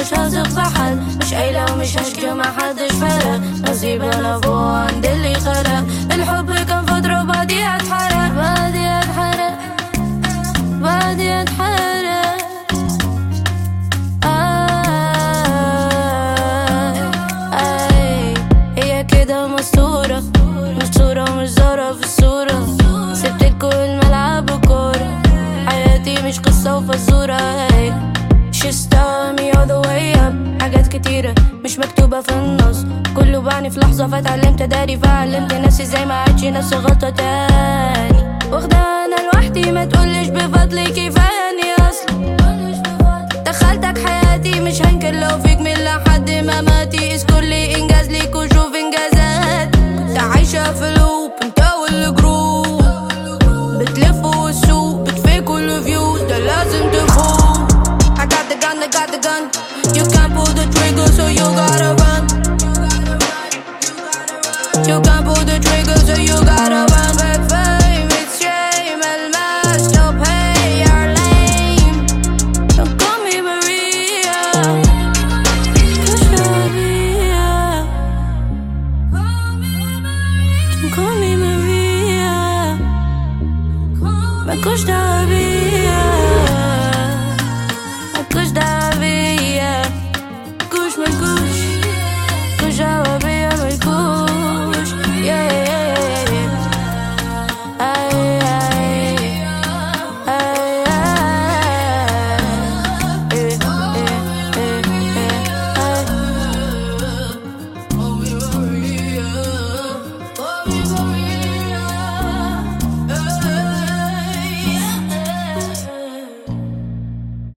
مش هثق في حد، مش قايلة ومش هشكي ومحدش فرق، نصيب انا فوق عند اللي خلق. الحب كان فترة وبعديها اتحرق، بعديها اتحرق، بعديها اتحرق. هي كده مستورة، مستورة ومش ظاهرة في الصورة. سبتلكوا الملعب وكورة، حياتي مش قصة وفزورة. She started me all the way up. حاجات كتيرة مش مكتوبة في النص، كله بعني في لحظة فتعلمت اداري، فعلمت نفسي زي ما عادش نفس الغلطة تاني. واخدة انا لوحدي ما تقولش بفضلي كفاية اصلا. دخلتك حياتي مش هنكر لو فيك من لحد ما ماتي. إذ كل انجاز ليك وشوف انجازات، كنت عايشة في لوب انت والجروب، بتلفوا والسوق بتفيكوا الفيوز، ده لازم تفوق. I got the gun, I got the gun. You can't pull the trigger, so you gotta run. You can't pull the trigger, so you gotta run. But fame, it's shame, الماس, stop, hey, you're lame. Don't call me Maria, push Maria. Don't call me Maria, ما كنتش دعوة بيا.